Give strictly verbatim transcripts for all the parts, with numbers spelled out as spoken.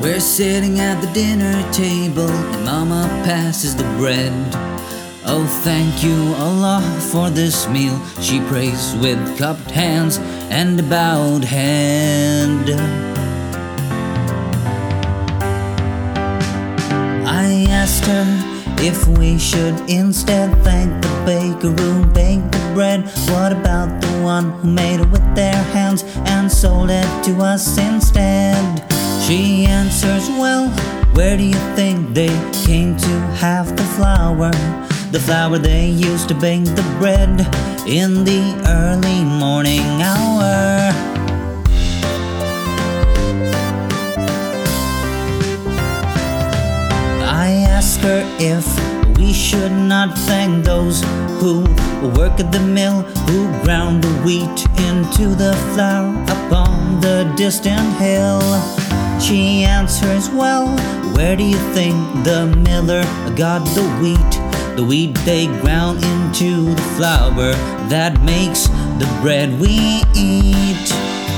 We're sitting at the dinner table and Mama passes the bread. Oh, thank you, Allah, for this meal, she prays with cupped hands and a bowed head. I asked her if we should instead thank the baker who baked the bread. What about the one who made it with their hands and sold it to us instead? She answers, well, where do you think they came to have the flour? The flour they used to bake the bread in the early morning hour. I asked her if we should not thank those who work at the mill, who ground the wheat into the flour upon the distant hill. She answers, well, where do you think the miller got the wheat? The wheat they ground into the flour that makes the bread we eat.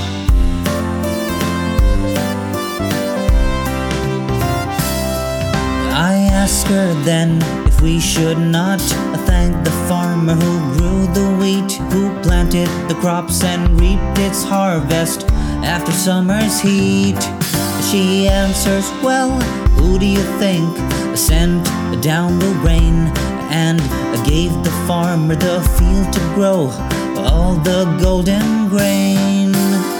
I ask her then if we should not thank the farmer who grew the wheat, who planted the crops and reaped its harvest after summer's heat. She answers, well, who do you think sent down the rain and gave the farmer the field to grow all the golden grain?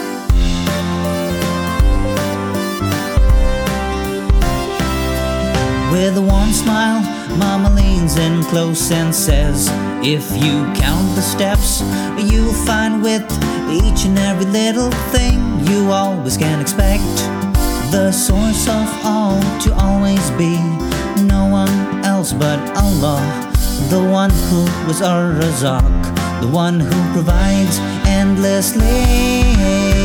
With one smile, Mama leans in close and says, if you count the steps, you'll find with each and every little thing you always can expect the source of all to always be no one else but Allah, the one who was Ar-Razaq, the one who provides endlessly.